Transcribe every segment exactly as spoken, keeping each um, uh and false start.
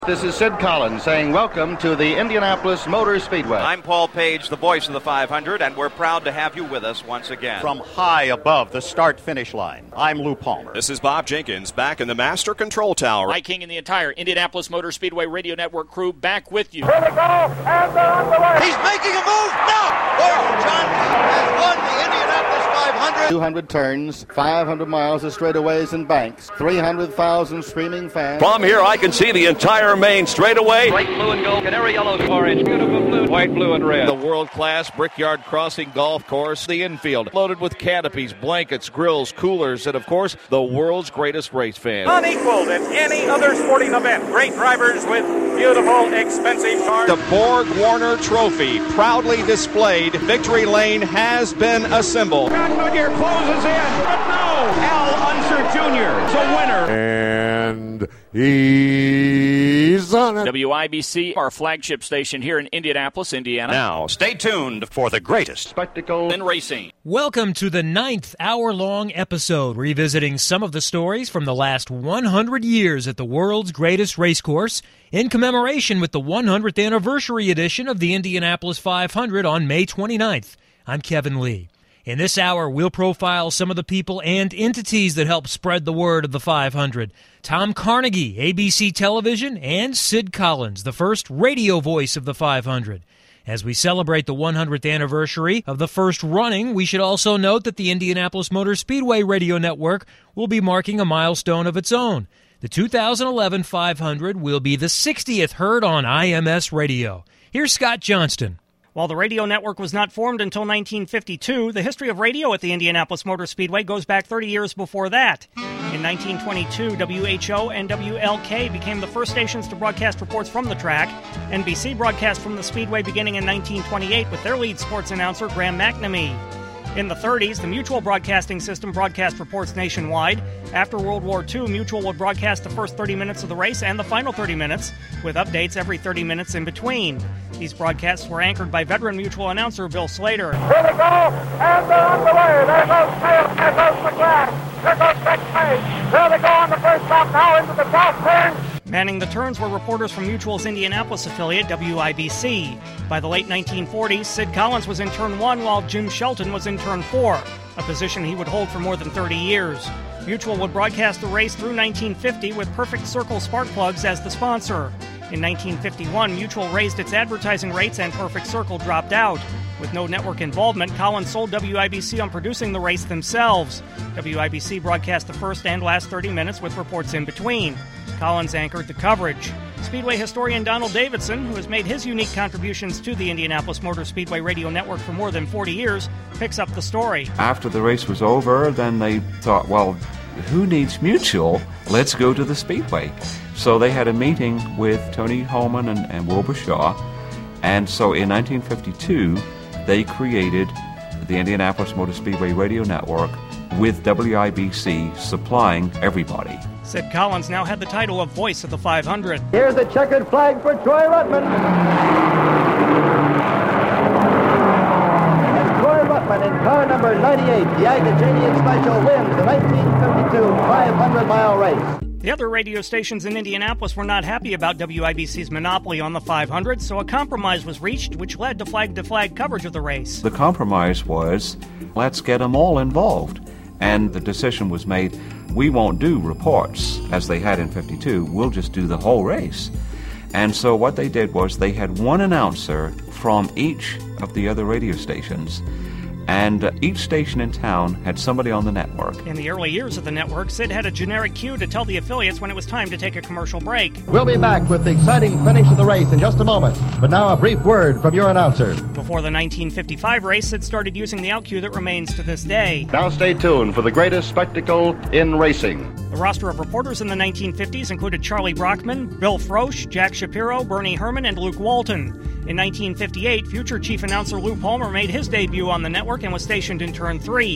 This is Sid Collins saying welcome to the Indianapolis Motor Speedway. I'm Paul Page, the voice of the five hundred, and we're proud to have you with us once again. From high above the start-finish line, I'm Lou Palmer. This is Bob Jenkins, back in the Master Control Tower. Mike King and the entire Indianapolis Motor Speedway Radio Network crew back with you. Here they go, and they're underway. He's making a move now. Boyle Johnson has won the Indianapolis five hundred. two hundred turns, five hundred miles of straightaways and banks, three hundred thousand streaming fans. From here, I can see the entire main straightaway. Bright blue and gold, canary yellow, orange, beautiful blue, white, blue, and red. The world-class Brickyard Crossing Golf Course, the infield, loaded with canopies, blankets, grills, coolers, and, of course, the world's greatest race fans. Unequaled in any other sporting event. Great drivers with beautiful, expensive cars. The Borg Warner Trophy, proudly displayed. Victory Lane has been assembled. John Goodyear closes in, but no! Al Unser Junior is a winner. And he's on it. W I B C, our flagship station here in Indianapolis, Indiana. Now, stay tuned for the greatest Spectacle in racing. Welcome to the ninth hour-long episode, revisiting some of the stories from the last one hundred years at the world's greatest racecourse, in commemoration with the one hundredth anniversary edition of the Indianapolis five hundred on May twenty-ninth. I'm Kevin Lee. In this hour, we'll profile some of the people and entities that helped spread the word of the five hundred. Tom Carnegie, A B C Television, and Sid Collins, the first radio voice of the five hundred. As we celebrate the one hundredth anniversary of the first running, we should also note that the Indianapolis Motor Speedway Radio Network will be marking a milestone of its own. The two thousand eleven five hundred will be the sixtieth heard on I M S Radio. Here's Scott Johnston. While the radio network was not formed until nineteen fifty-two, the history of radio at the Indianapolis Motor Speedway goes back thirty years before that. In nineteen twenty-two, W H O and W L K became the first stations to broadcast reports from the track. N B C broadcast from the Speedway beginning in nineteen twenty-eight with their lead sports announcer, Graham McNamee. In the thirties, the Mutual Broadcasting System broadcast reports nationwide. After World War Two, Mutual would broadcast the first thirty minutes of the race and the final thirty minutes, with updates every thirty minutes in between. These broadcasts were anchored by veteran Mutual announcer Bill Slater. Here they go, and they're underway. There goes Taylor, there goes McGrath, there goes Beck Page. There they go on the first lap, now into the top turn. Manning the turns were reporters from Mutual's Indianapolis affiliate, W I B C. By the late nineteen forties, Sid Collins was in turn one while Jim Shelton was in turn four, a position he would hold for more than thirty years. Mutual would broadcast the race through nineteen fifty with Perfect Circle spark plugs as the sponsor. In nineteen fifty-one, Mutual raised its advertising rates and Perfect Circle dropped out. With no network involvement, Collins sold W I B C on producing the race themselves. W I B C broadcast the first and last thirty minutes with reports in between. Collins anchored the coverage. Speedway historian Donald Davidson, who has made his unique contributions to the Indianapolis Motor Speedway Radio Network for more than forty years, picks up the story. After the race was over, then they thought, well, who needs Mutual? Let's go to the Speedway. So they had a meeting with Tony Holman and, and Wilbur Shaw, and so in nineteen fifty-two, they created the Indianapolis Motor Speedway Radio Network with W I B C supplying everybody. Sid Collins now had the title of Voice of the five hundred. Here's the checkered flag for Troy Ruttman. And Troy Ruttman in car number ninety-eight, the Agajanian Special, wins the nineteen fifty-two five hundred mile race. The other radio stations in Indianapolis were not happy about W I B C's monopoly on the five hundred, so a compromise was reached, which led to flag-to-flag coverage of the race. The compromise was, let's get them all involved. And the decision was made, we won't do reports, as they had in fifty-two, we'll just do the whole race. And so what they did was they had one announcer from each of the other radio stations, and uh, each station in town had somebody on the network. In the early years of the network, Sid had a generic cue to tell the affiliates when it was time to take a commercial break. We'll be back with the exciting finish of the race in just a moment, but now a brief word from your announcer. Before the nineteen fifty-five race, Sid started using the out cue that remains to this day. Now stay tuned for the greatest spectacle in racing. The roster of reporters in the nineteen fifties included Charlie Brockman, Bill Frosch, Jack Shapiro, Bernie Herman, and Luke Walton. In nineteen fifty-eight, future chief announcer Lou Palmer made his debut on the network and was stationed in turn three.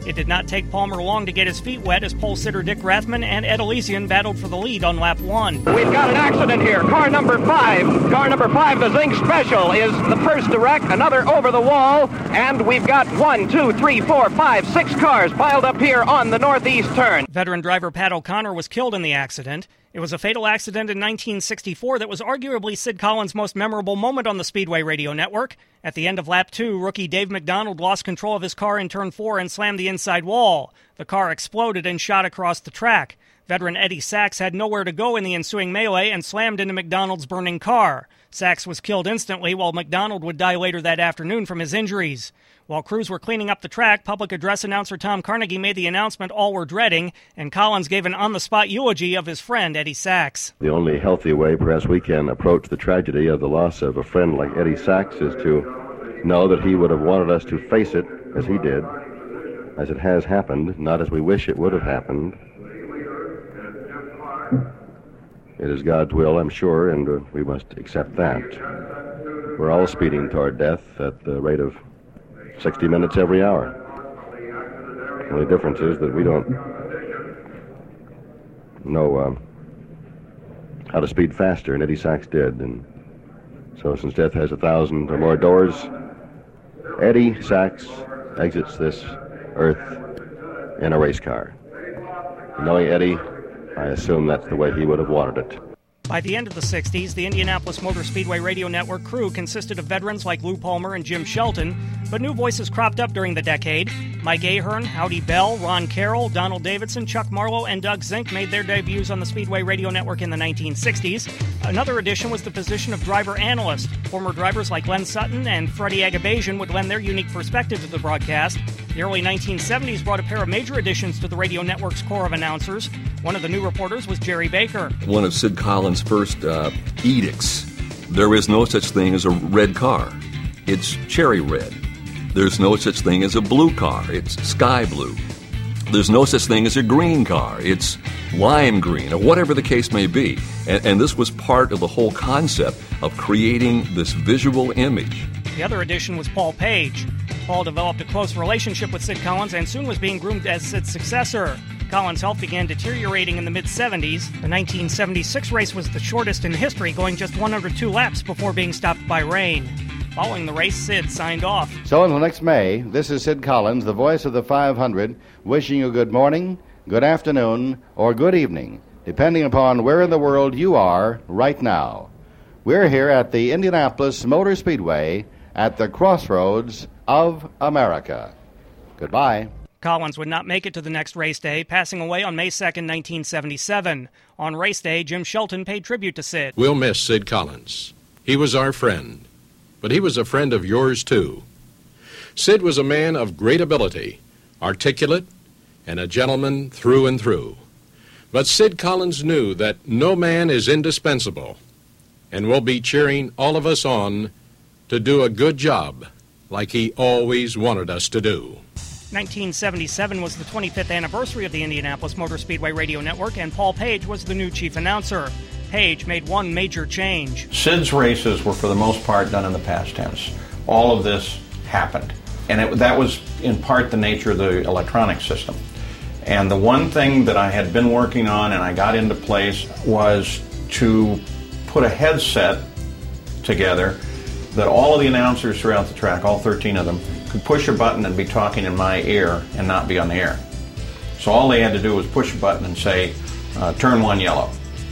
It did not take Palmer long to get his feet wet as pole sitter Dick Rathman and Ed Elysian battled for the lead on lap one. We've got an accident here. Car number five. Car number five, the Zinc Special, is the first to wreck. Another over the wall. And we've got one, two, three, four, five, six cars piled up here on the northeast turn. Veteran driver Pat O'Connor was killed in the accident. It was a fatal accident in nineteen sixty-four that was arguably Sid Collins' most memorable moment on the Speedway Radio Network. At the end of lap two, rookie Dave McDonald lost control of his car in turn four and slammed the inside wall. The car exploded and shot across the track. Veteran Eddie Sachs had nowhere to go in the ensuing melee and slammed into McDonald's burning car. Sachs was killed instantly, while McDonald would die later that afternoon from his injuries. While crews were cleaning up the track, public address announcer Tom Carnegie made the announcement all were dreading, and Collins gave an on-the-spot eulogy of his friend, Eddie Sachs. The only healthy way perhaps we can approach the tragedy of the loss of a friend like Eddie Sachs is to know that he would have wanted us to face it as he did, as it has happened, not as we wish it would have happened. It is God's will, I'm sure, and uh, we must accept that. We're all speeding toward death at the rate of sixty minutes every hour. The only difference is that we don't know uh, how to speed faster, and Eddie Sachs did. And so since death has a thousand or more doors, Eddie Sachs exits this earth in a race car. Knowing Eddie, I assume that's the way he would have wanted it. By the end of the sixties, the Indianapolis Motor Speedway Radio Network crew consisted of veterans like Lou Palmer and Jim Shelton, but new voices cropped up during the decade. Mike Ahern, Howdy Bell, Ron Carroll, Donald Davidson, Chuck Marlowe, and Doug Zink made their debuts on the Speedway Radio Network in the nineteen sixties. Another addition was the position of driver analyst. Former drivers like Glenn Sutton and Freddie Agabasian would lend their unique perspective to the broadcast. The early nineteen seventies brought a pair of major additions to the radio network's core of announcers. One of the new reporters was Jerry Baker. One of Sid Collins' first uh, edicts, there is no such thing as a red car. It's cherry red. There's no such thing as a blue car. It's sky blue. There's no such thing as a green car. It's lime green, or whatever the case may be. And, and this was part of the whole concept of creating this visual image. The other addition was Paul Page. Paul developed a close relationship with Sid Collins and soon was being groomed as Sid's successor. Collins' health began deteriorating in the mid-seventies. The nineteen seventy-six race was the shortest in history, going just one hundred two laps before being stopped by rain. Following the race, Sid signed off. So until next May, this is Sid Collins, the voice of the five hundred, wishing you good morning, good afternoon, or good evening, depending upon where in the world you are right now. We're here at the Indianapolis Motor Speedway at the crossroads of America. Goodbye. Collins would not make it to the next race day, passing away on May second, nineteen seventy-seven. On race day, Jim Shelton paid tribute to Sid. We'll miss Sid Collins. He was our friend, but he was a friend of yours, too. Sid was a man of great ability, articulate, and a gentleman through and through. But Sid Collins knew that no man is indispensable, and will be cheering all of us on to do a good job like he always wanted us to do. nineteen seventy-seven was the twenty-fifth anniversary of the Indianapolis Motor Speedway Radio Network, and Paul Page was the new chief announcer. Page made one major change. Sid's races were for the most part done in the past tense. All of this happened. And it, that was in part the nature of the electronic system. And the one thing that I had been working on and I got into place was to put a headset together that all of the announcers throughout the track, all thirteen of them, could push a button and be talking in my ear and not be on the air. So all they had to do was push a button and say, uh, turn one yellow.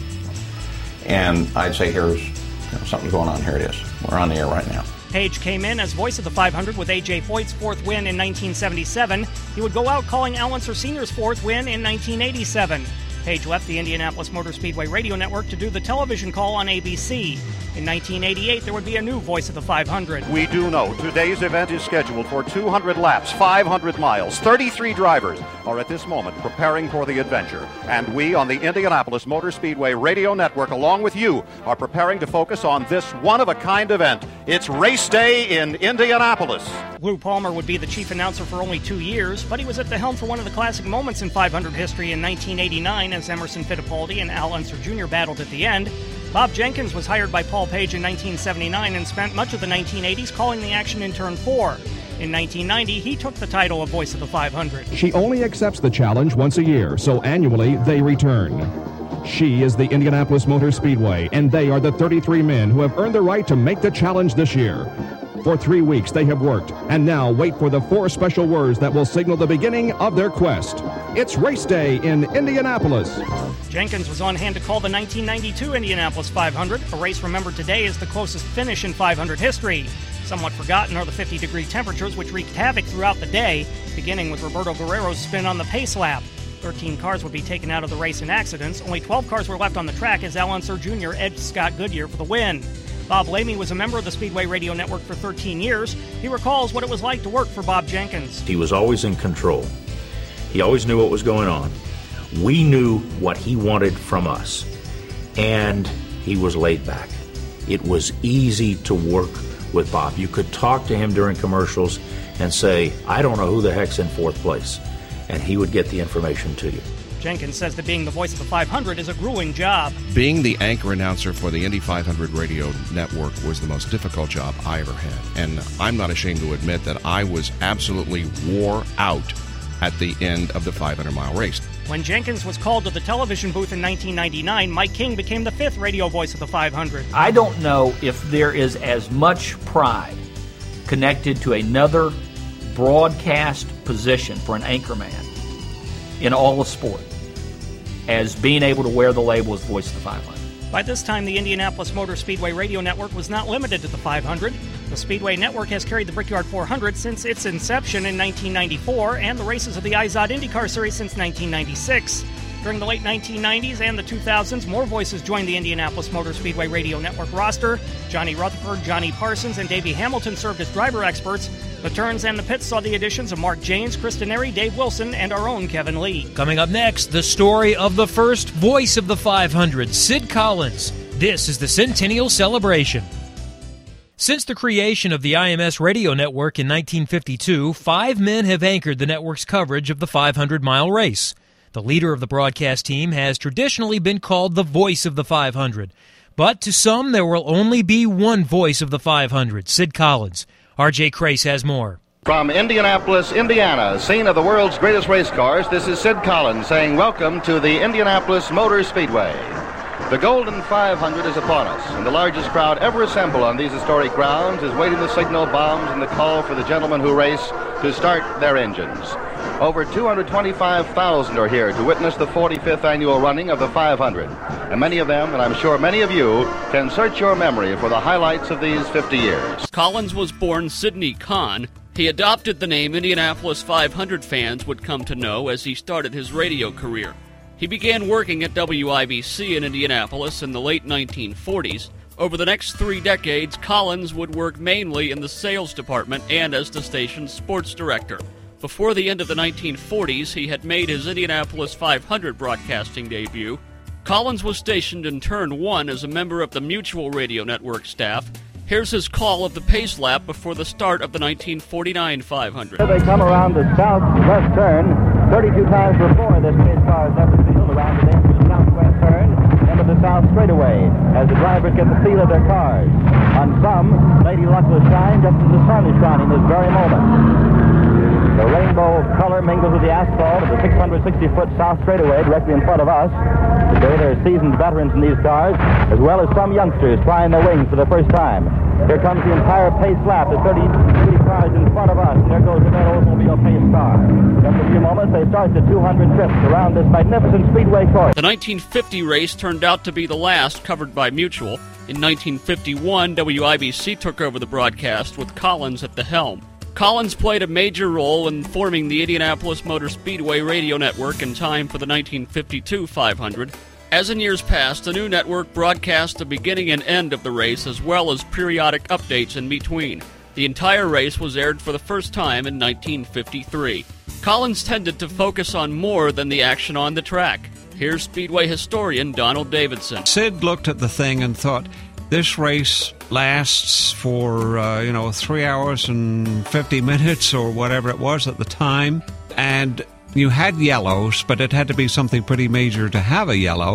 And I'd say, here's you know, something's going on, here it is. We're on the air right now. Page came in as voice of the five hundred with A J Foyt's fourth win in nineteen seventy-seven. He would go out calling Al Unser Senior's fourth win in nineteen eighty-seven. Page left the Indianapolis Motor Speedway Radio Network to do the television call on A B C. In nineteen eighty-eight, there would be a new voice of the five hundred. We do know today's event is scheduled for two hundred laps, five hundred miles. thirty-three drivers are at this moment preparing for the adventure. And we on the Indianapolis Motor Speedway Radio Network, along with you, are preparing to focus on this one-of-a-kind event. It's race day in Indianapolis. Lou Palmer would be the chief announcer for only two years, but he was at the helm for one of the classic moments in five hundred history in nineteen eighty-nine as Emerson Fittipaldi and Al Unser Junior battled at the end. Bob Jenkins was hired by Paul Page in nineteen seventy-nine and spent much of the nineteen eighties calling the action in turn four. In nineteen ninety, he took the title of Voice of the five hundred. She only accepts the challenge once a year, so annually they return. She is the Indianapolis Motor Speedway, and they are the thirty-three men who have earned the right to make the challenge this year. For three weeks they have worked, and now wait for the four special words that will signal the beginning of their quest. It's race day in Indianapolis. Jenkins was on hand to call the nineteen ninety-two Indianapolis five hundred, a race remembered today as the closest finish in five hundred history. Somewhat forgotten are the fifty-degree temperatures which wreaked havoc throughout the day, beginning with Roberto Guerrero's spin on the pace lap. thirteen cars would be taken out of the race in accidents. Only twelve cars were left on the track as Al Unser Junior edged Scott Goodyear for the win. Bob Lamy was a member of the Speedway Radio Network for thirteen years. He recalls what it was like to work for Bob Jenkins. He was always in control. He always knew what was going on. We knew what he wanted from us. And he was laid back. It was easy to work with Bob. You could talk to him during commercials and say, I don't know who the heck's in fourth place. And he would get the information to you. Jenkins says that being the voice of the five hundred is a grueling job. Being the anchor announcer for the Indy five hundred radio network was the most difficult job I ever had. And I'm not ashamed to admit that I was absolutely wore out at the end of the five hundred mile race. When Jenkins was called to the television booth in nineteen ninety-nine, Mike King became the fifth radio voice of the five hundred. I don't know if there is as much pride connected to another broadcast position for an anchorman in all of sport as being able to wear the label as voice of the five hundred. By this time, the Indianapolis Motor Speedway radio network was not limited to the five hundred. The Speedway network has carried the Brickyard four hundred since its inception in nineteen ninety-four and the races of the Izod IndyCar Series since nineteen ninety-six. During the late nineteen nineties and the two thousands, more voices joined the Indianapolis Motor Speedway radio network roster. Johnny Rutherford, Johnny Parsons, and Davey Hamilton served as driver experts. The turns and the pits saw the additions of Mark Janes, Chris Denary, Dave Wilson, and our own Kevin Lee. Coming up next, the story of the first voice of the five hundred, Sid Collins. This is the Centennial Celebration. Since the creation of the I M S radio network in nineteen fifty-two, five men have anchored the network's coverage of the five hundred mile race. The leader of the broadcast team has traditionally been called the voice of the five hundred. But to some, there will only be one voice of the five hundred, Sid Collins. R J Crace has more. From Indianapolis, Indiana, scene of the world's greatest race cars, this is Sid Collins saying welcome to the Indianapolis Motor Speedway. The Golden five hundred is upon us, and the largest crowd ever assembled on these historic grounds is waiting the signal, bombs, and the call for the gentlemen who race to start their engines. Over two hundred twenty-five thousand are here to witness the forty-fifth annual running of the five hundred. And many of them, and I'm sure many of you, can search your memory for the highlights of these fifty years. Collins was born Sidney Kahn. He adopted the name Indianapolis five hundred fans would come to know as he started his radio career. He began working at W I B C in Indianapolis in the late nineteen forties. Over the next three decades, Collins would work mainly in the sales department and as the station's sports director. Before the end of the nineteen forties, he had made his Indianapolis five hundred broadcasting debut. Collins was stationed in Turn one as a member of the Mutual Radio Network staff. Here's his call of the pace lap before the start of the nineteen forty-nine five hundred. Here they come around the southwest turn. thirty-two times before this pace car has ever sailed around the dangerous southwest turn into the south straightaway as the drivers get the feel of their cars. On some, Lady Luck will shine just as the sun is shining this very moment. The rainbow color mingles with the asphalt of the six hundred sixty foot south straightaway directly in front of us. Today there are seasoned veterans in these cars, as well as some youngsters trying their wings for the first time. Here comes the entire pace lap, the thirty-three cars in front of us. And there goes the red Oldsmobile pace car. Just a few moments, they start the two hundred trips around this magnificent speedway course. The nineteen fifty race turned out to be the last covered by Mutual. In nineteen fifty-one, W I B C took over the broadcast with Collins at the helm. Collins played a major role in forming the Indianapolis Motor Speedway radio network in time for the nineteen fifty-two five hundred. As in years past, the new network broadcast the beginning and end of the race as well as periodic updates in between. The entire race was aired for the first time in nineteen fifty-three. Collins tended to focus on more than the action on the track. Here's Speedway historian Donald Davidson. Sid looked at the thing and thought, this race lasts for, uh, you know, three hours and fifty minutes or whatever it was at the time. And you had yellows, but it had to be something pretty major to have a yellow.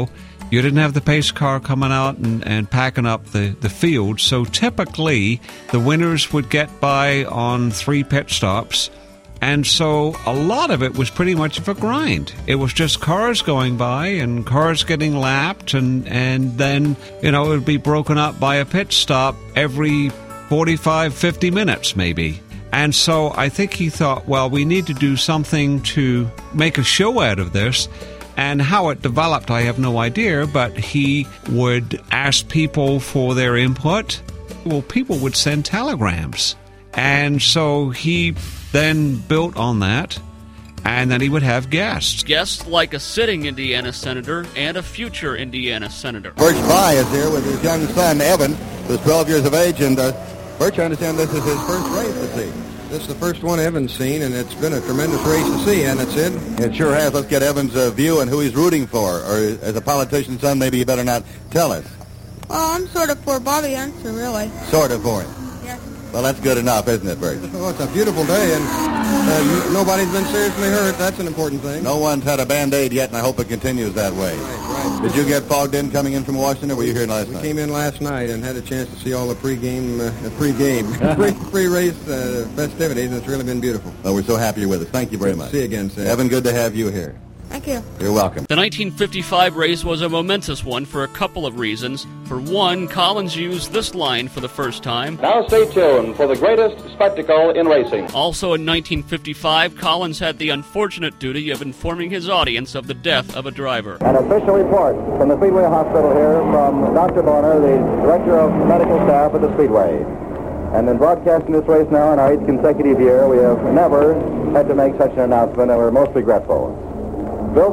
You didn't have the pace car coming out and, and packing up the, the field, so typically the winners would get by on three pit stops, and so a lot of it was pretty much of a grind. It was just cars going by and cars getting lapped, and, and then, you know, it would be broken up by a pit stop every forty-five, fifty minutes maybe. And so I think he thought, well, we need to do something to make a show out of this. And how it developed, I have no idea, but he would ask people for their input. Well, people would send telegrams. And so he then built on that, and then he would have guests. Guests like a sitting Indiana senator and a future Indiana senator. Birch Fry is here with his young son, Evan, who's twelve years of age, and uh, Birch, I understand this is his first race to see. This is the first one Evan's seen, and it's been a tremendous race to see, hasn't it, Sid? It sure has. Let's get Evan's uh, view and who he's rooting for. Or as a politician's son, maybe you better not tell us. Well, I'm sort of for Bobby Unser, really. Sort of for him. Yes. Well, that's good enough, isn't it, Birch? Oh, it's a beautiful day, and uh, nobody's been seriously hurt. That's an important thing. No one's had a Band-Aid yet, and I hope it continues that way. Right, right. Did you get fogged in coming in from Washington, or were you here last we night? We came in last night and had a chance to see all the pregame, uh, pre-game, pre- pre-race uh, festivities, and it's really been beautiful. Well, we're so happy you're with us. Thank you very Good much. to see you again, Sid. Evan, good to have you here. Thank you. You're welcome. The nineteen fifty-five race was a momentous one for a couple of reasons. For one, Collins used this line for the first time. Now stay tuned for the greatest spectacle in racing. Also in nineteen fifty-five, Collins had the unfortunate duty of informing his audience of the death of a driver. An official report from the Speedway Hospital here from Doctor Bonner, the Director of Medical Staff at the Speedway. And in broadcasting this race now in our eighth consecutive year, we have never had to make such an announcement, and we're most regretful. Bill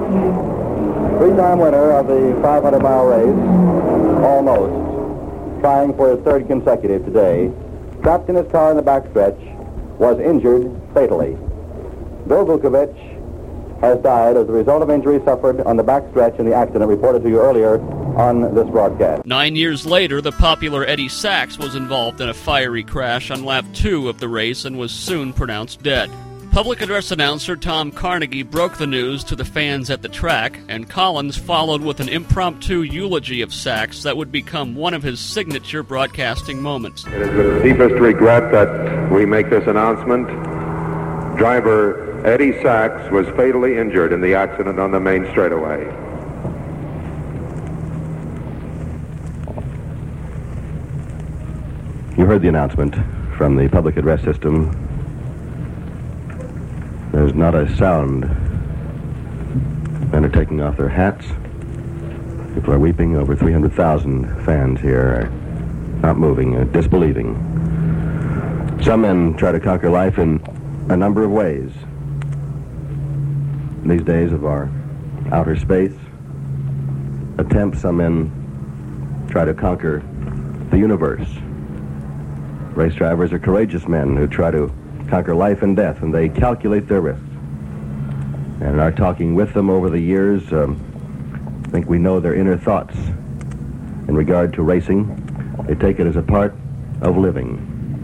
Vukovich, three-time winner of the five hundred mile race, almost, trying for his third consecutive today, trapped in his car in the backstretch, was injured fatally. Bill Vukovich has died as a result of injuries suffered on the backstretch in the accident reported to you earlier on this broadcast. Nine years later, the popular Eddie Sachs was involved in a fiery crash on lap two of the race and was soon pronounced dead. Public address announcer Tom Carnegie broke the news to the fans at the track, and Collins followed with an impromptu eulogy of Sachs that would become one of his signature broadcasting moments. It is with deepest regret that we make this announcement. Driver Eddie Sachs was fatally injured in the accident on the main straightaway. You heard the announcement from the public address system. There's not a sound. Men are taking off their hats. People are weeping. Over three hundred thousand fans here are not moving, uh, disbelieving. Some men try to conquer life in a number of ways. In these days of our outer space attempts, some men try to conquer the universe. Race drivers are courageous men who try to conquer life and death, and they calculate their risks. And in our talking with them over the years, um, I think we know their inner thoughts in regard to racing. They take it as a part of living.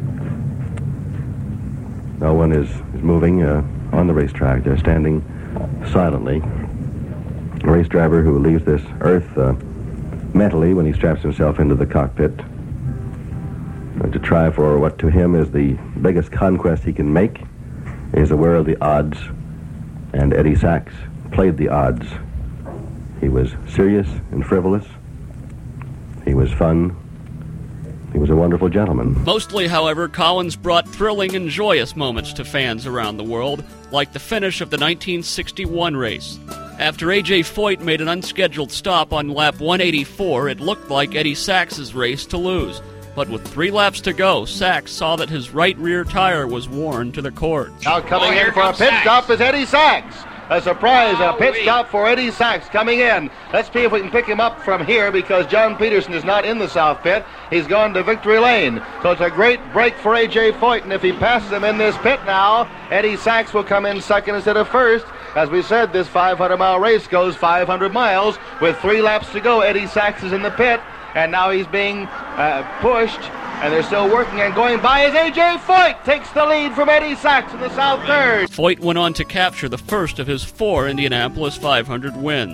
No one is, is moving uh, on the racetrack. They're standing silently. A race driver who leaves this earth uh, mentally when he straps himself into the cockpit to try for what to him is the biggest conquest he can make, is aware of the odds, and Eddie Sachs played the odds. He was serious and frivolous. He was fun. He was a wonderful gentleman. Mostly, however, Collins brought thrilling and joyous moments to fans around the world, like the finish of the nineteen sixty-one race. After A J Foyt made an unscheduled stop on lap one eighty-four, it looked like Eddie Sachs's race to lose. But with three laps to go, Sachs saw that his right rear tire was worn to the cords. Now coming oh, in for a pit Sachs. stop is Eddie Sachs. A surprise, oh, a pit wait. stop for Eddie Sachs coming in. Let's see if we can pick him up from here because John Peterson is not in the south pit. He's gone to victory lane. So it's a great break for A J Foyt, and if he passes him in this pit now, Eddie Sachs will come in second instead of first. As we said, this five hundred mile race goes five hundred miles. With three laps to go, Eddie Sachs is in the pit, and now he's being uh, pushed. And they're still working, and going by is A J Foyt, takes the lead from Eddie Sachs in the south third. Foyt went on to capture the first of his four Indianapolis five hundred wins.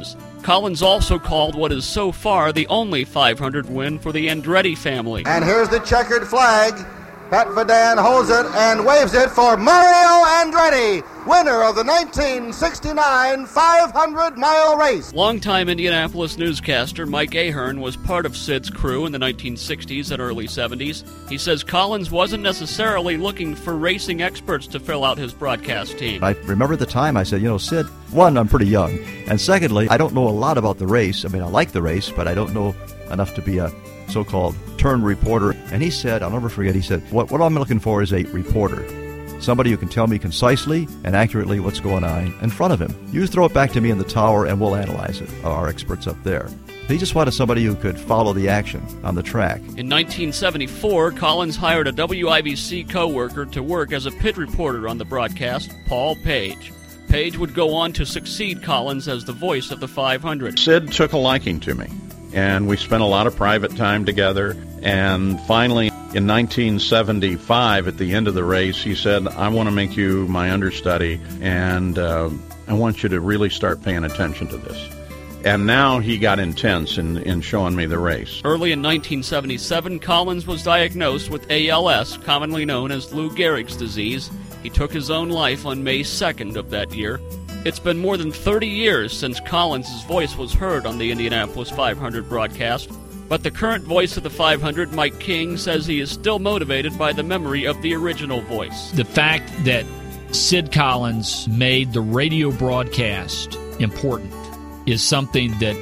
Collins also called what is so far the only five hundred win for the Andretti family. And here's the checkered flag. Pat Vadan holds it and waves it for Mario Andretti, winner of the nineteen sixty-nine five hundred mile race. Longtime Indianapolis newscaster Mike Ahern was part of Sid's crew in the nineteen sixties and early seventies. He says Collins wasn't necessarily looking for racing experts to fill out his broadcast team. I remember the time I said, you know, Sid, one, I'm pretty young, and secondly, I don't know a lot about the race. I mean, I like the race, but I don't know enough to be a so-called turned reporter. And he said, I'll never forget, he said, what, what I'm looking for is a reporter. Somebody who can tell me concisely and accurately what's going on in front of him. You throw it back to me in the tower and we'll analyze it, our experts up there. He just wanted somebody who could follow the action on the track. In nineteen seventy-four, Collins hired a W I B C co-worker to work as a pit reporter on the broadcast, Paul Page. Page would go on to succeed Collins as the voice of the five hundred. Sid took a liking to me, and we spent a lot of private time together. And finally, in nineteen seventy-five, at the end of the race, he said, I want to make you my understudy, and uh, I want you to really start paying attention to this. And now he got intense in, in showing me the race. Early in nineteen seventy-seven, Collins was diagnosed with A L S, commonly known as Lou Gehrig's disease. He took his own life on May second of that year. It's been more than thirty years since Collins' voice was heard on the Indianapolis five hundred broadcast, but the current voice of the five hundred, Mike King, says he is still motivated by the memory of the original voice. The fact that Sid Collins made the radio broadcast important is something that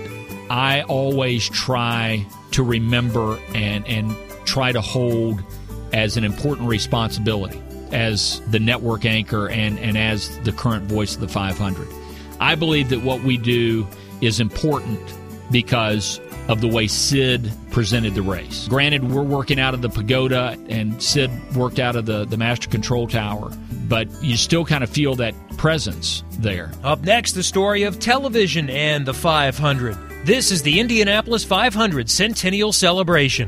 I always try to remember and, and try to hold as an important responsibility as the network anchor and, and as the current voice of the five hundred. I believe that what we do is important because of the way Sid presented the race. Granted, we're working out of the pagoda and Sid worked out of the, the master control tower, but you still kind of feel that presence there. Up next, the story of television and the five hundred. This is the Indianapolis five hundred Centennial Celebration.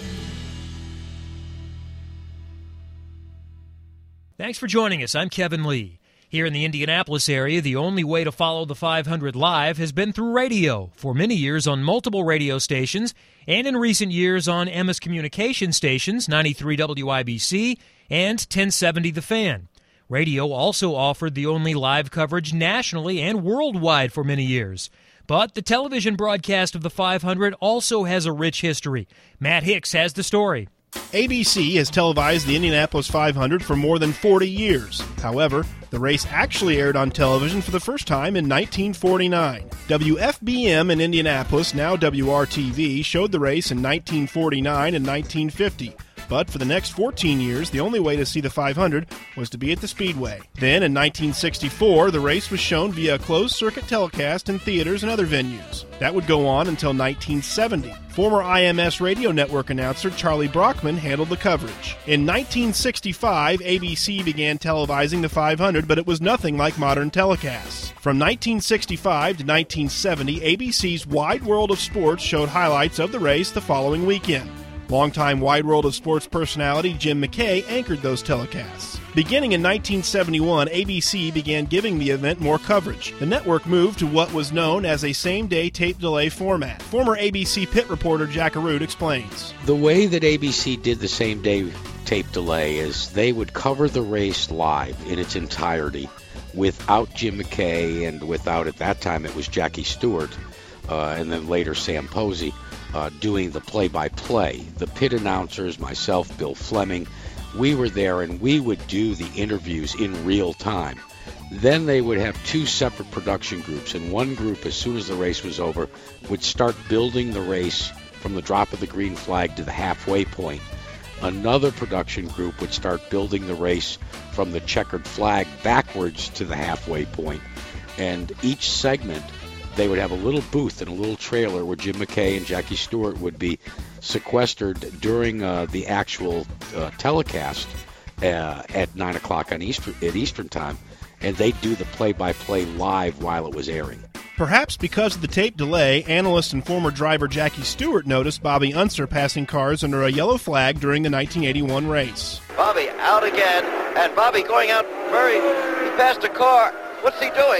Thanks for joining us. I'm Kevin Lee. Here in the Indianapolis area, the only way to follow the five hundred live has been through radio, for many years on multiple radio stations, and in recent years on Emmis Communication Stations, ninety-three W I B C and ten seventy The Fan. Radio also offered the only live coverage nationally and worldwide for many years. But the television broadcast of the five hundred also has a rich history. Matt Hicks has the story. A B C has televised the Indianapolis five hundred for more than forty years. However, the race actually aired on television for the first time in nineteen forty-nine. W F B M in Indianapolis, now W R T V, showed the race in nineteen forty-nine and nineteen fifty. But for the next fourteen years, the only way to see the five hundred was to be at the Speedway. Then, in nineteen sixty-four, the race was shown via a closed-circuit telecast in theaters and other venues. That would go on until nineteen seventy. Former I M S Radio Network announcer Charlie Brockman handled the coverage. In nineteen sixty-five, A B C began televising the five hundred, but it was nothing like modern telecasts. From nineteen sixty-five to nineteen seventy, A B C's Wide World of Sports showed highlights of the race the following weekend. Longtime Wide World of Sports personality Jim McKay anchored those telecasts. Beginning in nineteen seventy-one, A B C began giving the event more coverage. The network moved to what was known as a same-day tape delay format. Former A B C pit reporter Jack Arute explains. The way that A B C did the same-day tape delay is they would cover the race live in its entirety without Jim McKay and without, at that time, it was Jackie Stewart, uh, and then later Sam Posey. Uh, doing the play-by-play. The pit announcers, myself, Bill Fleming, we were there and we would do the interviews in real time. Then they would have two separate production groups, and one group, as soon as the race was over, would start building the race from the drop of the green flag to the halfway point. Another production group would start building the race from the checkered flag backwards to the halfway point. And each segment, they would have a little booth and a little trailer where Jim McKay and Jackie Stewart would be sequestered during uh, the actual uh, telecast uh, at nine o'clock on Eastern, at Eastern Time, and they'd do the play-by-play live while it was airing. Perhaps because of the tape delay, analyst and former driver Jackie Stewart noticed Bobby Unser passing cars under a yellow flag during the nineteen eighty-one race. Bobby out again, and Bobby going out very, he passed a car. What's he doing?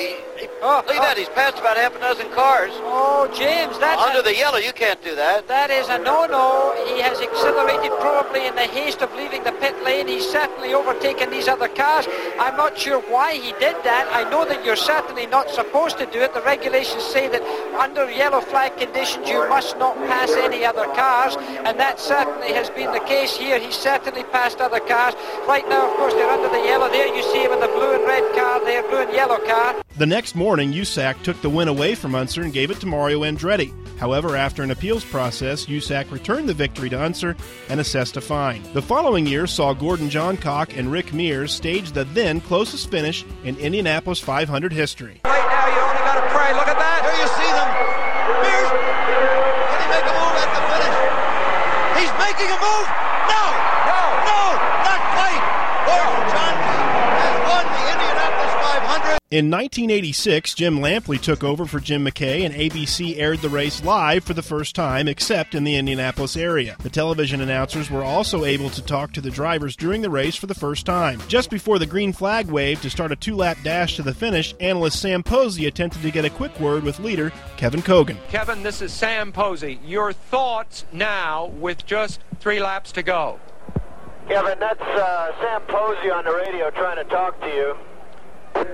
already. Oh, Look at oh. that. He's passed about half a dozen cars. Oh, James, that's... Under a, the yellow, you can't do that. That is a no-no. He has accelerated probably in the haste of leaving the pit lane. He's certainly overtaken these other cars. I'm not sure why he did that. I know that you're certainly not supposed to do it. The regulations say that under yellow flag conditions, you must not pass any other cars, and that certainly has been the case here. He's certainly passed other cars. Right now, of course, they're under the yellow. There you see him in the blue and red car there, blue and yellow car. The next morning, U S A C took the win away from Unser and gave it to Mario Andretti. However, after an appeals process, U S A C returned the victory to Unser and assessed a fine. The following year saw Gordon Johncock and Rick Mears stage the then closest finish in Indianapolis five hundred history. Right now, you only got to pray. Look at that. There you see them. Mears, can he make a move at the finish? He's making a move. No, no, no, not quite. Gordon Johncock has won the Indianapolis five hundred. In nineteen eighty-six, Jim Lampley took over for Jim McKay, and A B C aired the race live for the first time, except in the Indianapolis area. The television announcers were also able to talk to the drivers during the race for the first time. Just before the green flag waved to start a two-lap dash to the finish, analyst Sam Posey attempted to get a quick word with leader Kevin Cogan. Kevin, this is Sam Posey. Your thoughts now with just three laps to go? Kevin, that's uh, Sam Posey on the radio trying to talk to you. I'm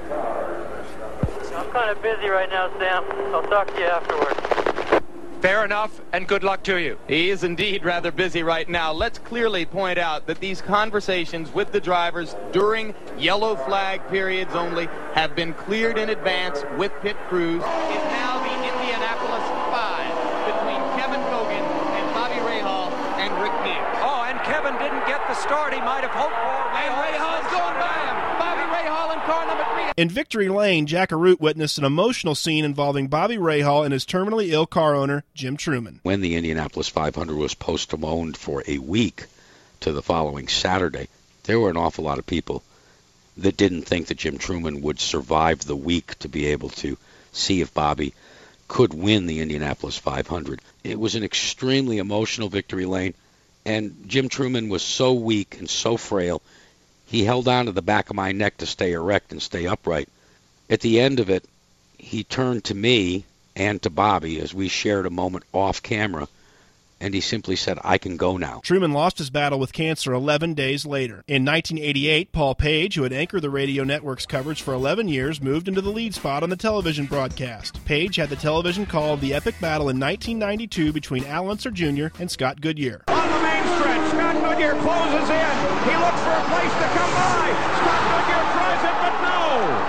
kind of busy right now, Sam. I'll talk to you afterwards. Fair enough, and good luck to you. He is indeed rather busy right now. Let's clearly point out that these conversations with the drivers during yellow flag periods only have been cleared in advance with pit crews. It's now the Indianapolis five between Kevin Cogan and Bobby Rahal and Rick Mears. Oh, and Kevin didn't get the start he might have hoped for. And Rahal's going by him. Bobby Rahal in car number three. In Victory Lane, Jack Arute witnessed an emotional scene involving Bobby Rahal and his terminally ill car owner, Jim Truman. When the Indianapolis five hundred was postponed for a week to the following Saturday, there were an awful lot of people that didn't think that Jim Truman would survive the week to be able to see if Bobby could win the Indianapolis five hundred. It was an extremely emotional Victory Lane, and Jim Truman was so weak and so frail, he held on to the back of my neck to stay erect and stay upright. At the end of it, he turned to me and to Bobby as we shared a moment off camera, and he simply said, "I can go now." Truman lost his battle with cancer eleven days later. In nineteen eighty-eight, Paul Page, who had anchored the radio network's coverage for eleven years, moved into the lead spot on the television broadcast. Page had the television call of the epic battle in nineteen ninety-two between Al Unser Junior and Scott Goodyear. On the main stretch, Scott Goodyear closes in. He looks for a place to come by. Scott Goodyear tries it, but no.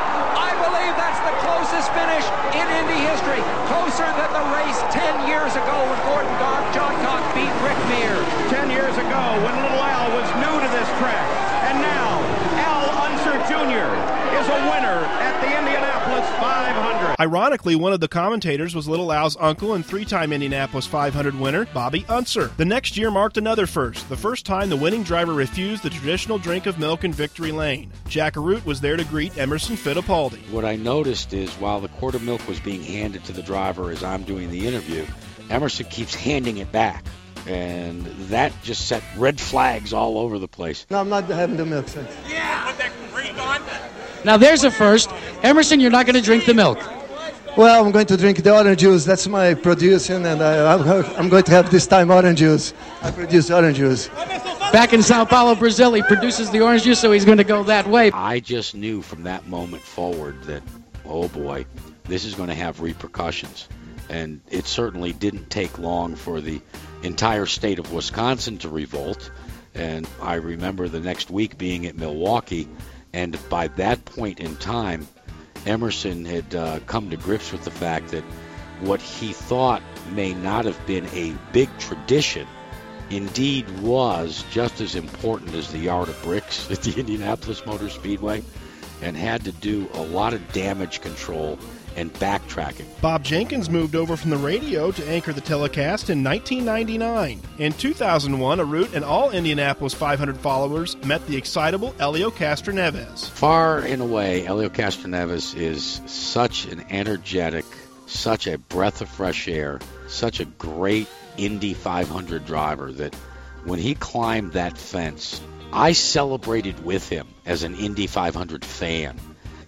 I believe that's the closest finish in Indy history. Closer than the race ten years ago when Gordon Johncock beat Rick Mears. Ten years ago when little Al was new to this track. And now, Al Unser Junior is a winner at the Indianapolis five hundred. Ironically, one of the commentators was Little Al's uncle and three-time Indianapolis five hundred winner, Bobby Unser. The next year marked another first, the first time the winning driver refused the traditional drink of milk in Victory Lane. Jack Arute was there to greet Emerson Fittipaldi. What I noticed is while the quart of milk was being handed to the driver as I'm doing the interview, Emerson keeps handing it back. And that just set red flags all over the place. No, I'm not having the milk, sir. Yeah, put that drink on. Now there's a first. Emerson, you're not going to drink the milk. Well, I'm going to drink the orange juice. That's my producing, and I, I'm going to have this time orange juice. I produce orange juice. Back in Sao Paulo, Brazil, he produces the orange juice, so he's going to go that way. I just knew from that moment forward that, oh boy, this is going to have repercussions. And it certainly didn't take long for the entire state of Wisconsin to revolt. And I remember the next week being at Milwaukee, and by that point in time, Emerson had uh, come to grips with the fact that what he thought may not have been a big tradition indeed was just as important as the yard of bricks at the Indianapolis Motor Speedway, and had to do a lot of damage control and backtracking. Bob Jenkins moved over from the radio to anchor the telecast in nineteen ninety-nine. In two thousand one, Arute and all Indianapolis five hundred followers met the excitable Helio Castroneves. Far and away, Helio Castroneves is such an energetic, such a breath of fresh air, such a great Indy five hundred driver that when he climbed that fence, I celebrated with him as an Indy five hundred fan.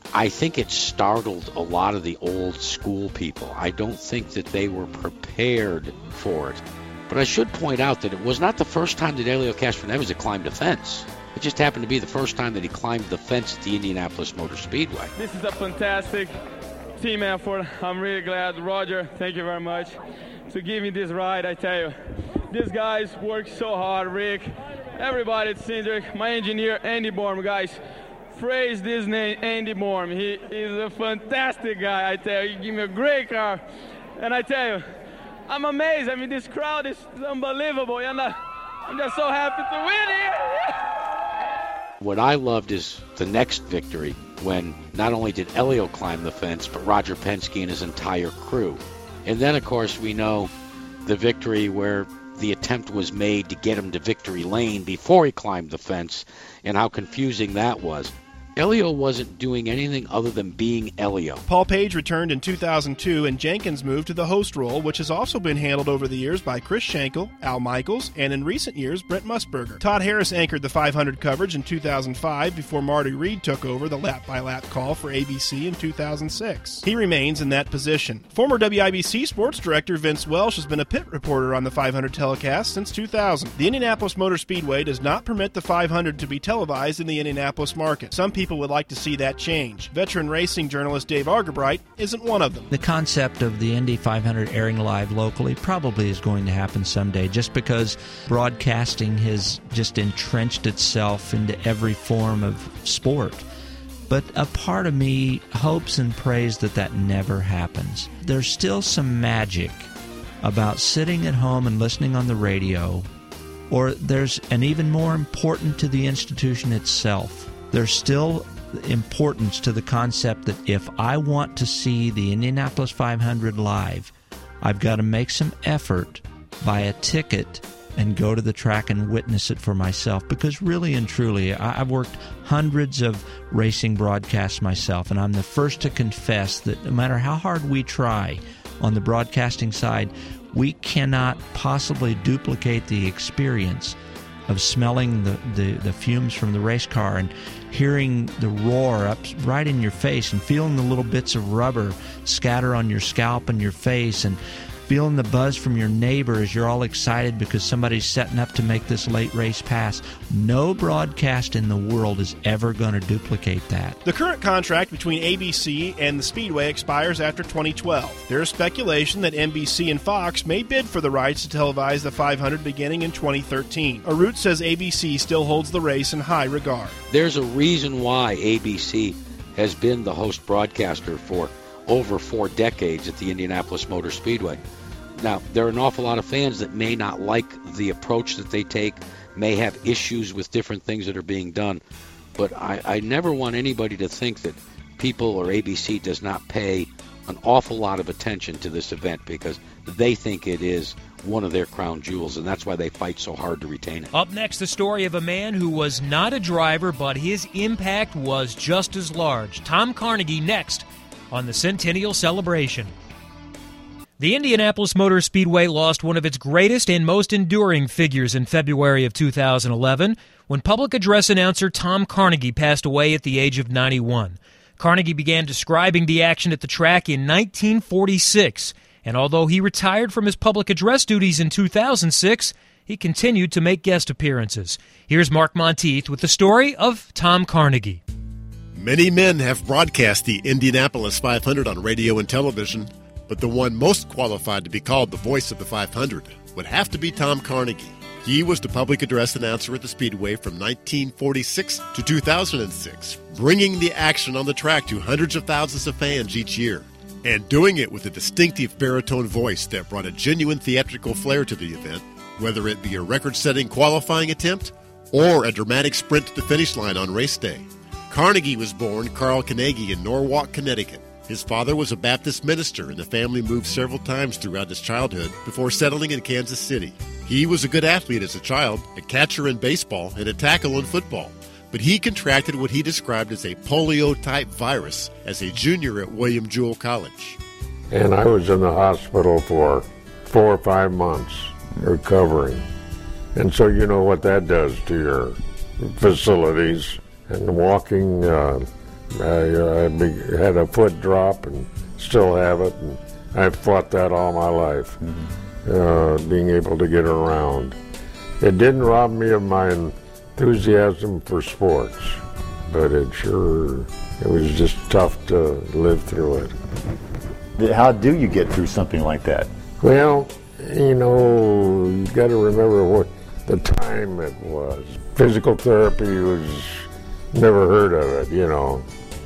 I think it startled a lot of the old school people. I don't think that they were prepared for it. But I should point out that it was not the first time that Helio Castroneves had climbed a fence. It just happened to be the first time that he climbed the fence at the Indianapolis Motor Speedway. This is a fantastic team effort. I'm really glad. Roger, thank you very much to give me this ride. I tell you, these guys work so hard. Rick, everybody at Cindric, my engineer, Andy Borm, guys. Praise this name, Andy Borm. He is a fantastic guy, I tell you. He gave me a great car. And I tell you, I'm amazed. I mean, this crowd is unbelievable. And I'm just so happy to win here. What I loved is the next victory, when not only did Helio climb the fence, but Roger Penske and his entire crew. And then, of course, we know the victory where the attempt was made to get him to victory lane before he climbed the fence, and how confusing that was. Helio wasn't doing anything other than being Helio. Paul Page returned in two thousand two, and Jenkins moved to the host role, which has also been handled over the years by Chris Schenkel, Al Michaels, and in recent years, Brent Musburger. Todd Harris anchored the five hundred coverage in two thousand five before Marty Reed took over the lap-by-lap call for A B C in two thousand six. He remains in that position. Former W I B C sports director Vince Welsh has been a pit reporter on the five hundred telecast since two thousand. The Indianapolis Motor Speedway does not permit the five hundred to be televised in the Indianapolis market. Some people People would like to see that change. Veteran racing journalist Dave Argerbright isn't one of them. The concept of the Indy five hundred airing live locally probably is going to happen someday, just because broadcasting has just entrenched itself into every form of sport. But a part of me hopes and prays that that never happens. There's still some magic about sitting at home and listening on the radio, or there's an even more important to the institution itself. There's still importance to the concept that if I want to see the Indianapolis five hundred live, I've got to make some effort, buy a ticket, and go to the track and witness it for myself. Because really and truly, I've worked hundreds of racing broadcasts myself, and I'm the first to confess that no matter how hard we try on the broadcasting side, we cannot possibly duplicate the experience of smelling the, the, the fumes from the race car and hearing the roar up right in your face and feeling the little bits of rubber scatter on your scalp and your face and feeling the buzz from your neighbor as you're all excited because somebody's setting up to make this late race pass. No broadcast in the world is ever going to duplicate that. The current contract between A B C and the Speedway expires after twenty twelve. There is speculation that N B C and Fox may bid for the rights to televise the five hundred beginning in twenty thirteen. A root says A B C still holds the race in high regard. There's a reason why A B C has been the host broadcaster for over four decades at the Indianapolis Motor Speedway. Now, there are an awful lot of fans that may not like the approach that they take, may have issues with different things that are being done, but I, I never want anybody to think that people or A B C does not pay an awful lot of attention to this event, because they think it is one of their crown jewels, and that's why they fight so hard to retain it. Up next, the story of a man who was not a driver, but his impact was just as large. Tom Carnegie next on the Centennial Celebration. The Indianapolis Motor Speedway lost one of its greatest and most enduring figures in February of two thousand eleven, when public address announcer Tom Carnegie passed away at the age of ninety-one. Carnegie began describing the action at the track in nineteen forty-six, and although he retired from his public address duties in two thousand six, he continued to make guest appearances. Here's Mark Monteith with the story of Tom Carnegie. Many men have broadcast the Indianapolis five hundred on radio and television, but the one most qualified to be called the voice of the five hundred would have to be Tom Carnegie. He was the public address announcer at the Speedway from nineteen forty-six to two thousand six, bringing the action on the track to hundreds of thousands of fans each year, and doing it with a distinctive baritone voice that brought a genuine theatrical flair to the event, whether it be a record-setting qualifying attempt or a dramatic sprint to the finish line on race day. Carnegie was born Carl Carnegie in Norwalk, Connecticut. His father was a Baptist minister, and the family moved several times throughout his childhood before settling in Kansas City. He was a good athlete as a child, a catcher in baseball and a tackle in football, but he contracted what he described as a polio-type virus as a junior at William Jewell College. And I was in the hospital for four or five months recovering. And so you know what that does to your facilities. And walking uh, I, I be, had a foot drop and still have it, and I've fought that all my life, mm-hmm. uh, being able to get around. It didn't rob me of my enthusiasm for sports, but it sure, it was just tough to live through it. How do you get through something like that? Well, you know, you got to remember what the time it was. Physical therapy was, never heard of it, you know.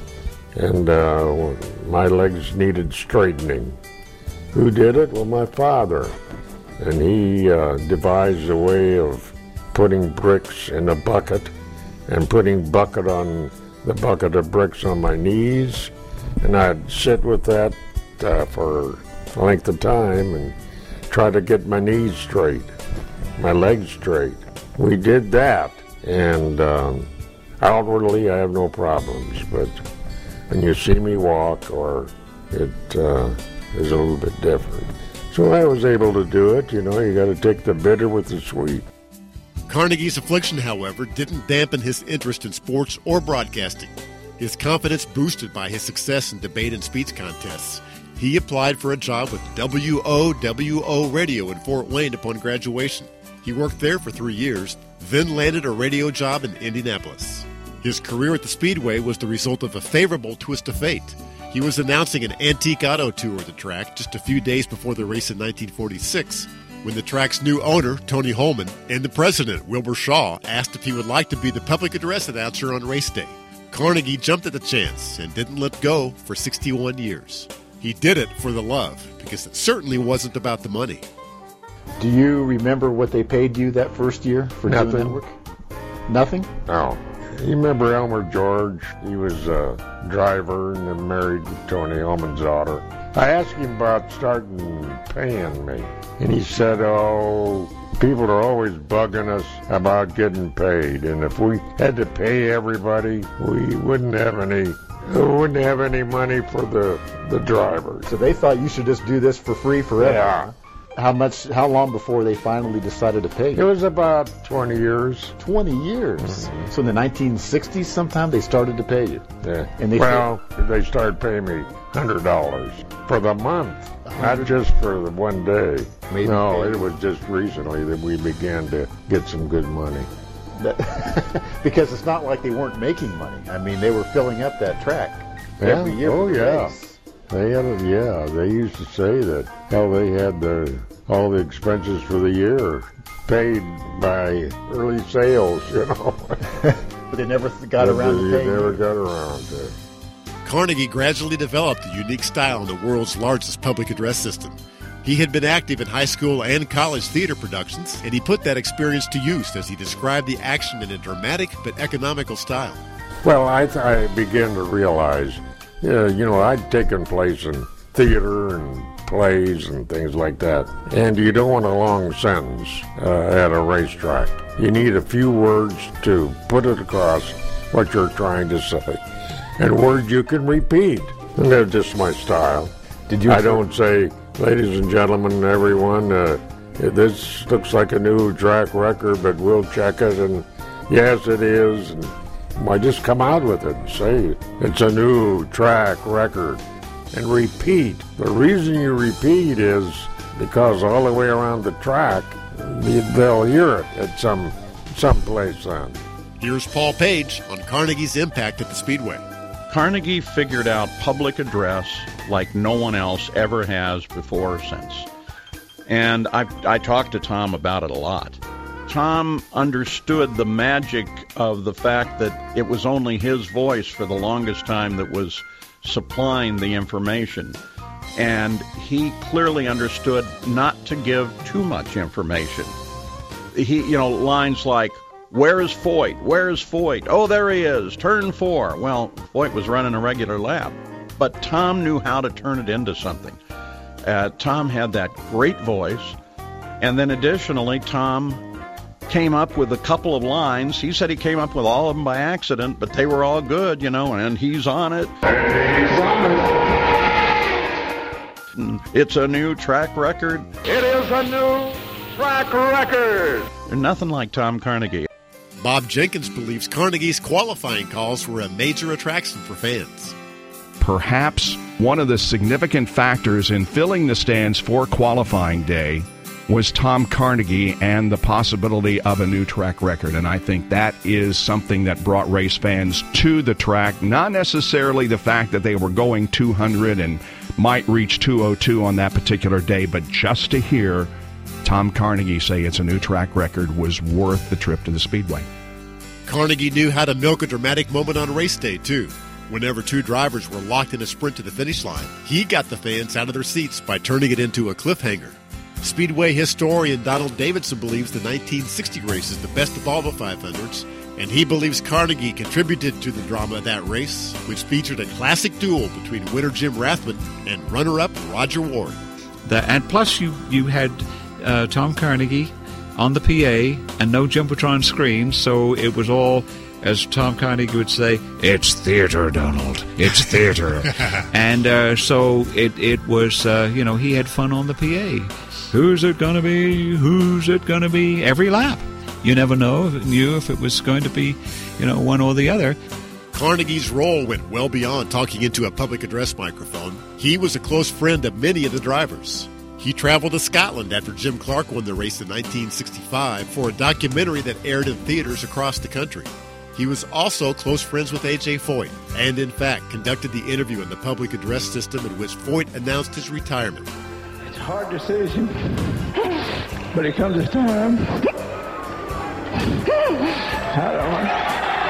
And uh, my legs needed straightening. Who did it? Well, my father. And he uh, devised a way of putting bricks in a bucket and putting bucket on the bucket of bricks on my knees. And I'd sit with that uh, for a length of time and try to get my knees straight, my legs straight. We did that, and um, outwardly I have no problems, but when you see me walk, or it uh, is a little bit different. So I was able to do it. You know, you got to take the bitter with the sweet. Carnegie's affliction, however, didn't dampen his interest in sports or broadcasting. His confidence boosted by his success in debate and speech contests. He applied for a job with W O W O Radio in Fort Wayne upon graduation. He worked there for three years, then landed a radio job in Indianapolis. His career at the Speedway was the result of a favorable twist of fate. He was announcing an antique auto tour at the track just a few days before the race in nineteen forty-six, when the track's new owner, Tony Holman, and the president, Wilbur Shaw, asked if he would like to be the public address announcer on race day. Carnegie jumped at the chance and didn't let go for sixty-one years. He did it for the love, because it certainly wasn't about the money. Do you remember what they paid you that first year for Nothing. doing that work? Nothing? No. You remember Elmer George? He was a driver and then married to Tony Holman's daughter. I asked him about starting paying me, and he said, oh, people are always bugging us about getting paid, and if we had to pay everybody, we wouldn't have any we wouldn't have any money for the, the drivers. So they thought you should just do this for free forever. Yeah. How much? How long before they finally decided to pay you? It was about twenty years. Twenty years. Mm-hmm. So in the nineteen sixties, sometime they started to pay you. Yeah. And they well, said, they started paying me hundred dollars for the month, not just for the one day. Maybe no, maybe. It was just recently that we began to get some good money. That, because it's not like they weren't making money. I mean, they were filling up that track yeah. every year. Oh yeah. Race. They had it, yeah. They used to say that hell, they had the all the expenses for the year paid by early sales, you know. But they never got but around to they paying. never got around to it. Carnegie gradually developed a unique style in the world's largest public address system. He had been active in high school and college theater productions, and he put that experience to use as he described the action in a dramatic but economical style. Well, I, th- I began to realize, yeah, you know, I'd taken place in theater and plays and things like that. And you don't want a long sentence uh, at a racetrack. You need a few words to put it across what you're trying to say. And words you can repeat. And that's just my style. Did you? I don't say, ladies and gentlemen, everyone, uh, this looks like a new track record, but we'll check it. And yes, it is. And I just come out with it and say, it's a new track record. And repeat. The reason you repeat is because all the way around the track, they'll hear it at some some place then. Here's Paul Page on Carnegie's impact at the Speedway. Carnegie figured out public address like no one else ever has before or since. And I, I talked to Tom about it a lot. Tom understood the magic of the fact that it was only his voice for the longest time that was supplying the information. And he clearly understood not to give too much information. He, you know, lines like, where is Foyt? Where is Foyt? Oh, there he is. Turn four. Well, Foyt was running a regular lap. But Tom knew how to turn it into something. Uh, Tom had that great voice. And then additionally, Tom came up with a couple of lines. He said he came up with all of them by accident, but they were all good, you know, and he's on it. He's on it. It's a new track record. It is a new track record. There's nothing like Tom Carnegie. Bob Jenkins believes Carnegie's qualifying calls were a major attraction for fans. Perhaps one of the significant factors in filling the stands for qualifying day was Tom Carnegie and the possibility of a new track record. And I think that is something that brought race fans to the track, not necessarily the fact that they were going two hundred and might reach two oh two on that particular day, but just to hear Tom Carnegie say it's a new track record was worth the trip to the Speedway. Carnegie knew how to milk a dramatic moment on race day, too. Whenever two drivers were locked in a sprint to the finish line, he got the fans out of their seats by turning it into a cliffhanger. Speedway historian Donald Davidson believes the nineteen sixty race is the best of all the five hundreds, and he believes Carnegie contributed to the drama of that race, which featured a classic duel between winner Jim Rathman and runner-up Roger Ward. The, and plus you, you had uh, Tom Carnegie on the P A and no Jumbotron screens, so it was all, as Tom Carnegie would say, it's theater, Donald. It's theater. and uh, so it, it was, uh, you know, he had fun on the P A. Who's it going to be? Who's it going to be? Every lap. You never know, knew if it was going to be, you know, one or the other. Carnegie's role went well beyond talking into a public address microphone. He was a close friend of many of the drivers. He traveled to Scotland after Jim Clark won the race in nineteen sixty-five for a documentary that aired in theaters across the country. He was also close friends with A J Foyt, and in fact conducted the interview in the public address system in which Foyt announced his retirement. It's a hard decision, but it comes this time. I don't know.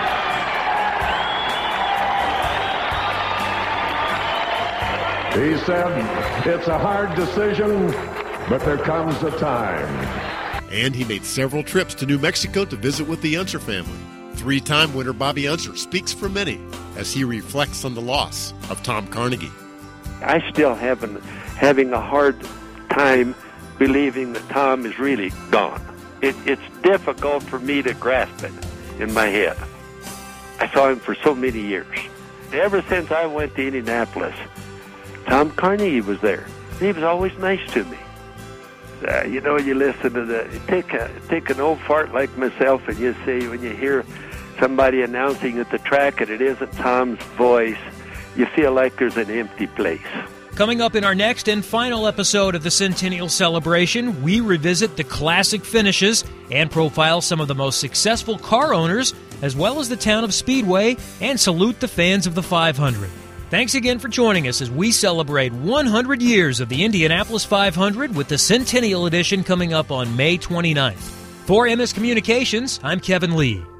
He said, it's a hard decision, but there comes a time. And he made several trips to New Mexico to visit with the Unser family. Three-time winner Bobby Unser speaks for many as he reflects on the loss of Tom Carnegie. I still have an, having a hard time believing that Tom is really gone. It, it's difficult for me to grasp it in my head. I saw him for so many years. Ever since I went to Indianapolis, Tom Carnegie was there. He was always nice to me. Uh, you know, you listen to the, take a, take an old fart like myself and you see, when you hear somebody announcing at the track and it isn't Tom's voice, you feel like there's an empty place. Coming up in our next and final episode of the Centennial Celebration, we revisit the classic finishes and profile some of the most successful car owners, as well as the town of Speedway, and salute the fans of the five hundred. Thanks again for joining us as we celebrate one hundred years of the Indianapolis five hundred with the Centennial Edition coming up on May twenty-ninth. For M S Communications, I'm Kevin Lee.